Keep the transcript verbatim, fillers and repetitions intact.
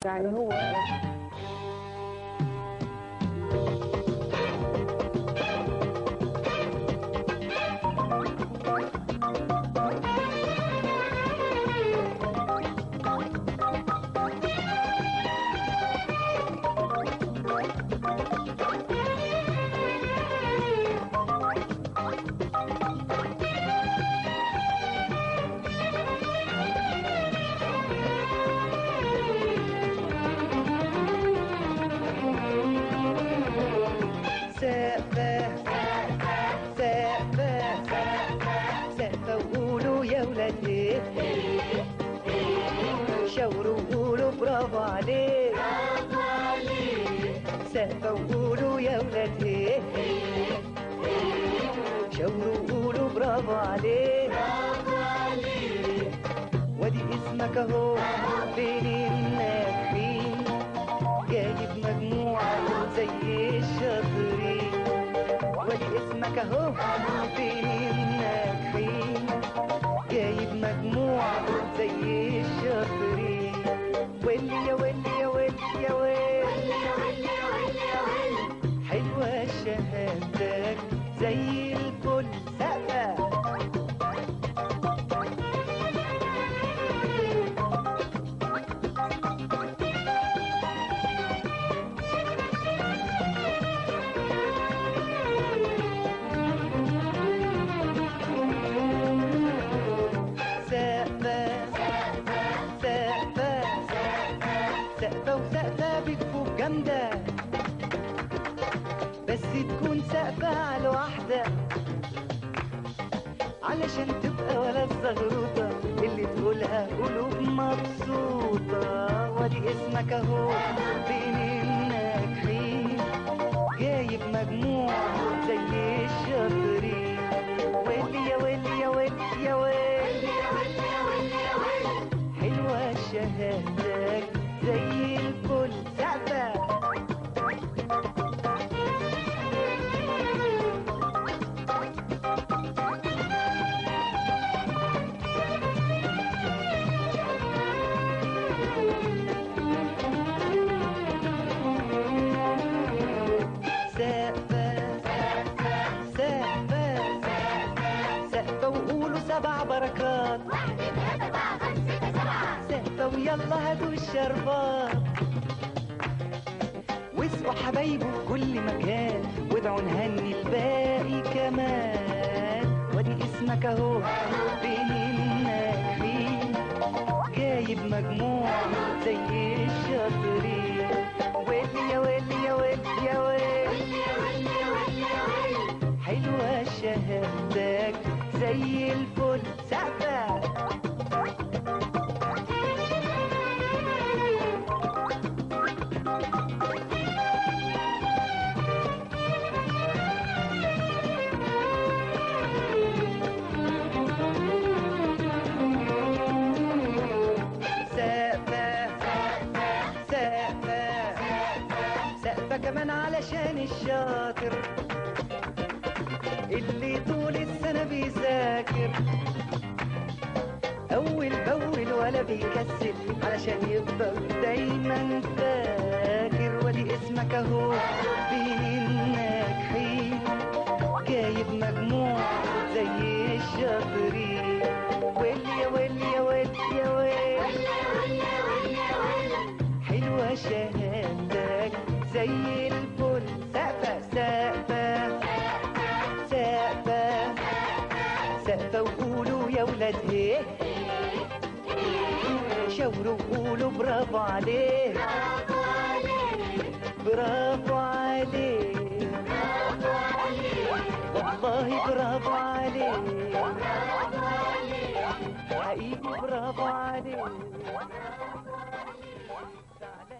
يعني هو سقفة سقفة سقفة وقولوا يا ولاد ايه شاوروا وقولوا برافو عليك سقفة وقولوا يا ولاد ايه شاوروا وقولوا برافو عليك وادي اسمك اهو بين الناجحين جايب مجموع زي الشاطرين وادي اسمك اهو بين الناجحين جايب مجموع زي الشاطرين واللي يا واللي يا واللي يا واللي حلوة شهادتك زي الفل سقفة سقفة وسقفة بتفوق جامدة بس تكون سقفة على واحدة علشان تبقى ولا الزغروطة اللي تقولها قلوب مبسوطة وادي اسمك اهو بين الناجحين جايب مجموع زي الشاطرين واللي يا واللي يا واللي يا واللي حلوة شهادتك زي الفل سقفة سقفة سقفة سقفة وقولوا سبع بركات سقفة ويلا هاتوا الشربات واسقوا حبايبه في كل مكان وادعوا نهني الباقي كمان وادي اسمك اهو بين الناجحين جايب مجموع زي الشاطرين واللي يا واللي يا واللي يا واللي حلوة شهادتك زي الفل سقفة سقفة كمان علشان الشاطر اللي طول السنة بيذاكر أول بأول ولا بيكسل علشان يفضل دايما فاكر وادي اسمك اهو بين الناجحين جايب مجموع زي الشاطرين واللي يا واللي يا واللي يا واللي حلوة شهادتك زي الفل سقفة سقفة سقفة سقفة وقولوا يا ولاد ايه شاوروا وقولوا برافو عليك برافو عليك والله برافو عليك حقيقي برافو عليك